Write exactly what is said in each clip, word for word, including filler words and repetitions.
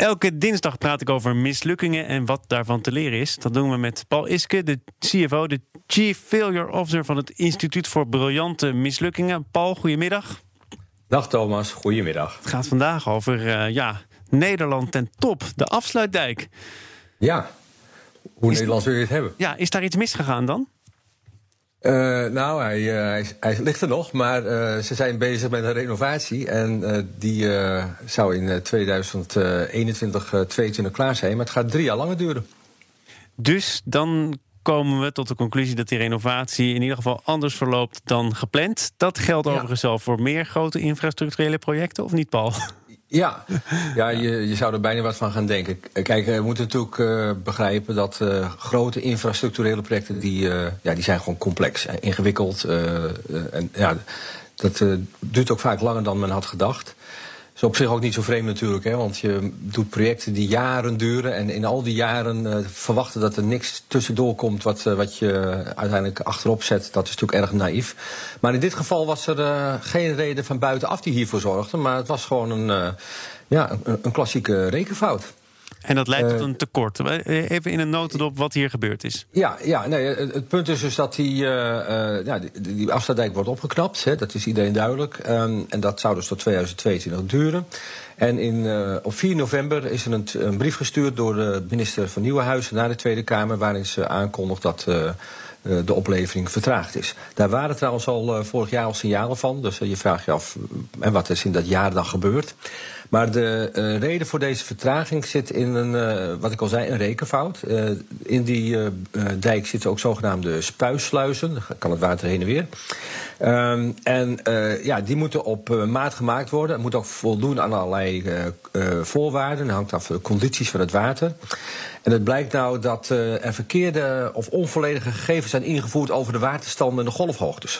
Elke dinsdag praat ik over mislukkingen en wat daarvan te leren is. Dat doen we met Paul Iske, de C F O, de Chief Failure Officer van het Instituut voor Briljante Mislukkingen. Paul, goedemiddag. Dag Thomas, goedemiddag. Het gaat vandaag over uh, ja, Nederland ten top, de afsluitdijk. Ja, hoe is, Nederlands wil je het hebben? Ja, is daar iets misgegaan dan? Uh, nou, hij, uh, hij, hij ligt er nog, maar uh, ze zijn bezig met een renovatie. En uh, die uh, zou in tweeduizend eenentwintig, tweeëntwintig klaar zijn. Maar het gaat drie jaar langer duren. Dus dan komen we tot de conclusie dat die renovatie in ieder geval anders verloopt dan gepland. Dat geldt ja. overigens wel voor meer grote infrastructurele projecten, of niet, Paul? Ja, ja je, je zou er bijna wat van gaan denken. Kijk, we moeten natuurlijk uh, begrijpen dat uh, grote infrastructurele projecten, die, uh, ja, die zijn gewoon complex en ingewikkeld. Uh, uh, en ja, dat uh, duurt ook vaak langer dan men had gedacht. Dat is op zich ook niet zo vreemd natuurlijk, hè, want je doet projecten die jaren duren. En in al die jaren uh, verwachten dat er niks tussendoor komt wat, uh, wat je uiteindelijk achterop zet. Dat is natuurlijk erg naïef. Maar in dit geval was er uh, geen reden van buitenaf die hiervoor zorgde. Maar het was gewoon een, uh, ja, een, een klassieke rekenfout. En dat leidt uh, tot een tekort. Even in een notendop wat hier gebeurd is. Ja, ja nee, het, het punt is dus dat die, uh, uh, ja, die, die afsluitdijk wordt opgeknapt. Hè, dat is iedereen duidelijk. Um, en dat zou dus tot tweeduizend tweeëntwintig duren. En in, uh, op vier november is er een, een brief gestuurd door de minister van Nieuwenhuizen naar de Tweede Kamer, waarin ze aankondigt dat uh, de oplevering vertraagd is. Daar waren trouwens al uh, vorig jaar al signalen van. Dus uh, je vraagt je af, en wat is in dat jaar dan gebeurd? Maar de uh, reden voor deze vertraging zit in een, uh, wat ik al zei, een rekenfout. Uh, in die uh, dijk zitten ook zogenaamde spuissluizen. Dan kan het water heen en weer. Um, en uh, ja, die moeten op uh, maat gemaakt worden. Het moet ook voldoen aan allerlei uh, uh, voorwaarden. Dat hangt af van de condities van het water. En het blijkt nou dat uh, er verkeerde of onvolledige gegevens zijn ingevoerd over de waterstanden en de golfhoogtes.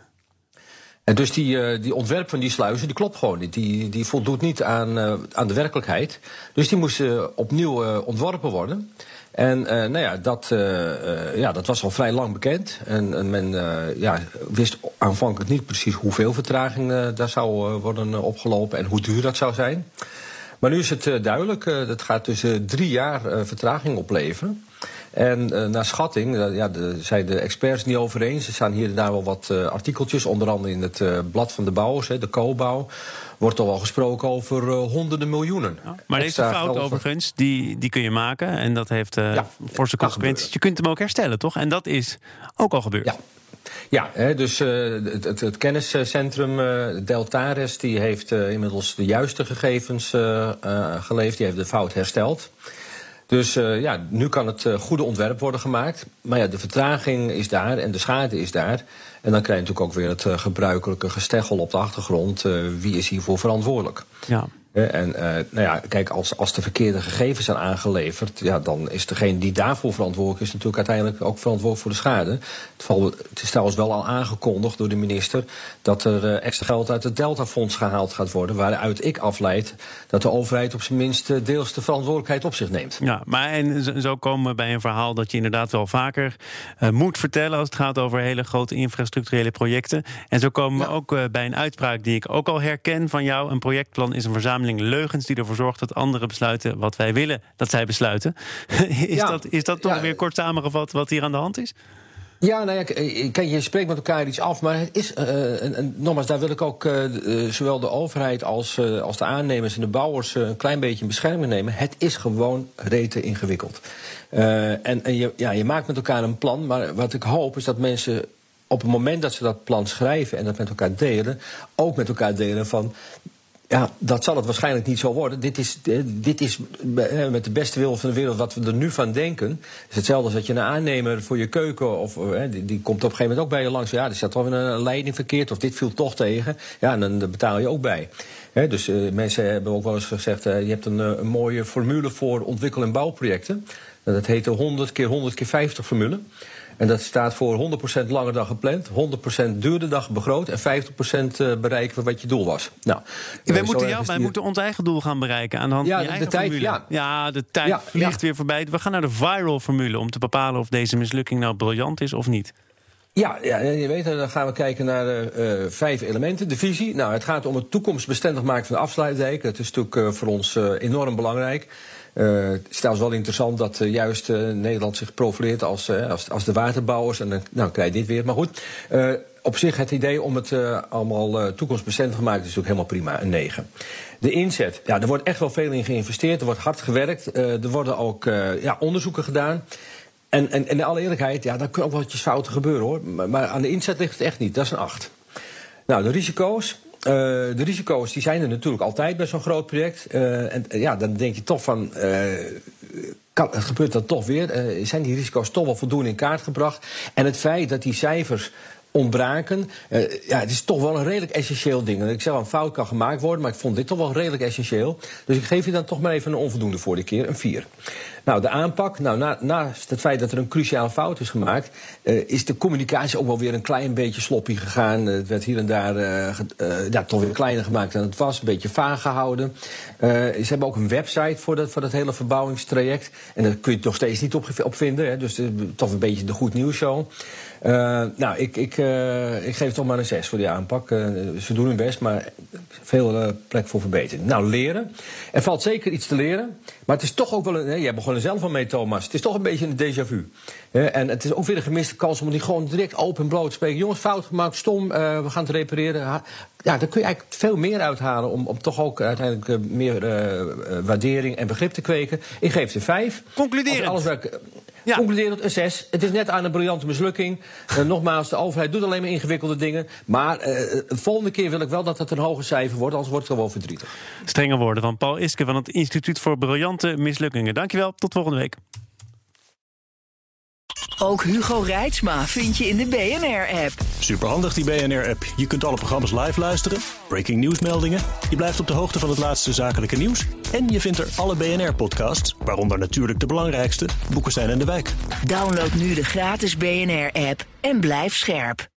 En dus die, uh, die ontwerp van die sluizen, die klopt gewoon niet. Die, die voldoet niet aan, uh, aan de werkelijkheid. Dus die moesten opnieuw uh, ontworpen worden. En uh, nou ja, dat, uh, uh, ja, dat was al vrij lang bekend. En, en men uh, ja, wist aanvankelijk niet precies hoeveel vertraging uh, daar zou uh, worden uh, opgelopen en hoe duur dat zou zijn. Maar nu is het uh, duidelijk. Uh, dat gaat dus uh, drie jaar uh, vertraging opleveren. En uh, naar schatting, uh, ja, de, zijn de experts niet over eens. Er staan hier en daar wel wat uh, artikeltjes, onder andere in het uh, blad van de bouwers, hè, de Co-bouw. Wordt al wel gesproken over uh, honderden miljoenen. Ja, maar deze fout over... overigens, die, die kun je maken. En dat heeft uh, ja, forse consequenties. Je kunt hem ook herstellen, toch? En dat is ook al gebeurd. Ja. Ja, hè, dus uh, het, het, het kenniscentrum uh, Deltares die heeft uh, inmiddels de juiste gegevens uh, uh, geleverd. Die heeft de fout hersteld. Dus uh, ja, nu kan het uh, goede ontwerp worden gemaakt. Maar ja, de vertraging is daar en de schade is daar. En dan krijg je natuurlijk ook weer het uh, gebruikelijke gesteggel op de achtergrond. Uh, wie is hiervoor verantwoordelijk? Ja. En uh, nou ja, kijk, als, als de verkeerde gegevens zijn aangeleverd, ja, dan is degene die daarvoor verantwoordelijk is natuurlijk uiteindelijk ook verantwoordelijk voor de schade. Het, val, het is trouwens wel al aangekondigd door de minister dat er uh, extra geld uit het Deltafonds gehaald gaat worden, waaruit ik afleid dat de overheid op zijn minst deels de verantwoordelijkheid op zich neemt. Ja, maar en zo komen we bij een verhaal dat je inderdaad wel vaker uh, moet vertellen als het gaat over hele grote infrastructurele projecten. En zo komen we ja. ook uh, bij een uitspraak die ik ook al herken van jou. Een projectplan is een verzameling leugens die ervoor zorgt dat anderen besluiten wat wij willen dat zij besluiten. is, ja, dat, is dat toch ja, weer kort samengevat wat hier aan de hand is? Ja, nou ja, kijk, je spreekt met elkaar iets af, maar het is, uh, en, en nogmaals, daar wil ik ook uh, zowel de overheid als, uh, als de aannemers en de bouwers uh, een klein beetje in bescherming nemen. Het is gewoon rete ingewikkeld. Uh, en en je, ja, je maakt met elkaar een plan, maar wat ik hoop is dat mensen op het moment dat ze dat plan schrijven en dat met elkaar delen, ook met elkaar delen van, ja, dat zal het waarschijnlijk niet zo worden. Dit is, dit is met de beste wil van de wereld wat we er nu van denken. Het is hetzelfde als dat je een aannemer voor je keuken, of die, die komt op een gegeven moment ook bij je langs. Ja, er staat wel weer een leiding verkeerd, of dit viel toch tegen. Ja, en dan betaal je ook bij. He, dus uh, mensen hebben ook wel eens gezegd, uh, je hebt een, uh, een mooie formule voor ontwikkel- en bouwprojecten. Dat heet de honderd keer honderd keer vijftig formule. En dat staat voor honderd procent langer dan gepland, honderd procent duurder dan begroot en vijftig procent bereiken van wat je doel was. Nou, wij moeten, ja, wij die... moeten ons eigen doel gaan bereiken aan de hand ja, van je de, eigen de tijd, formule. Ja. ja, de tijd ja, vliegt ja. weer voorbij. We gaan naar de viral formule om te bepalen of deze mislukking nou briljant is of niet. Ja, ja, je weet, dan gaan we kijken naar uh, vijf elementen. De visie. Nou, het gaat om het toekomstbestendig maken van de afsluitdijk. Dat is natuurlijk uh, voor ons uh, enorm belangrijk. Uh, het is trouwens wel interessant dat uh, juist uh, Nederland zich profileert als, uh, als, als de waterbouwers. En dan nou, krijg je dit weer. Maar goed, uh, op zich het idee om het uh, allemaal uh, toekomstbestendig te maken is natuurlijk helemaal prima. Een negen. De inzet. Ja, er wordt echt wel veel in geïnvesteerd. Er wordt hard gewerkt. Uh, er worden ook uh, ja, onderzoeken gedaan. En, en, en in alle eerlijkheid, ja, daar kunnen ook wel wat fouten gebeuren, hoor. Maar, maar aan de inzet ligt het echt niet. Dat is een acht. Nou, de risico's. Uh, de risico's die zijn er natuurlijk altijd bij zo'n groot project. Uh, en ja, dan denk je toch van, uh, kan, het gebeurt dan toch weer? Uh, zijn die risico's toch wel voldoende in kaart gebracht? En het feit dat die cijfers ontbraken. Uh, ja, het is toch wel een redelijk essentieel ding. En ik zeg wel, een fout kan gemaakt worden, maar ik vond dit toch wel redelijk essentieel. Dus ik geef je dan toch maar even een onvoldoende voor de keer, een vier. Nou, de aanpak. Nou, na, naast het feit dat er een cruciale fout is gemaakt, uh, is de communicatie ook wel weer een klein beetje sloppy gegaan. Uh, het werd hier en daar uh, uh, ja, toch weer kleiner gemaakt dan het was. Een beetje vaag gehouden. Uh, ze hebben ook een website voor dat, voor dat hele verbouwingstraject. En daar kun je het nog steeds niet op, op vinden. Hè, dus uh, toch een beetje de goed nieuws show. Uh, nou, ik, ik, uh, ik geef toch maar een zes voor die aanpak. Uh, ze doen hun best, maar veel uh, plek voor verbetering. Nou, leren. Er valt zeker iets te leren. Maar het is toch ook wel een... Hè, jij begon er zelf al mee, Thomas. Het is toch een beetje een déjà vu. Uh, en het is ook weer een gemiste kans om die gewoon direct open en bloot te spreken. Jongens, fout gemaakt, stom, uh, we gaan het repareren. Ha, ja, daar kun je eigenlijk veel meer uithalen om, om toch ook uiteindelijk uh, meer uh, uh, waardering en begrip te kweken. Ik geef ze vijf. Concluderend. Alles werk, Ja. Concluderend een zes. Het is net aan een briljante mislukking. Uh, nogmaals, de overheid doet alleen maar ingewikkelde dingen. Maar uh, de volgende keer wil ik wel dat het een hoger cijfer wordt, anders wordt het gewoon verdrietig. Strenge woorden van Paul Iske van het Instituut voor Briljante Mislukkingen. Dankjewel, tot volgende week. Ook Hugo Reitsma vind je in de B N R-app. Superhandig die B N R-app. Je kunt alle programma's live luisteren, breaking nieuwsmeldingen. Je blijft op de hoogte van het laatste zakelijke nieuws. En je vindt er alle B N R-podcasts, waaronder natuurlijk de belangrijkste, Boekenstein en de Wijk. Download nu de gratis B N R-app en blijf scherp.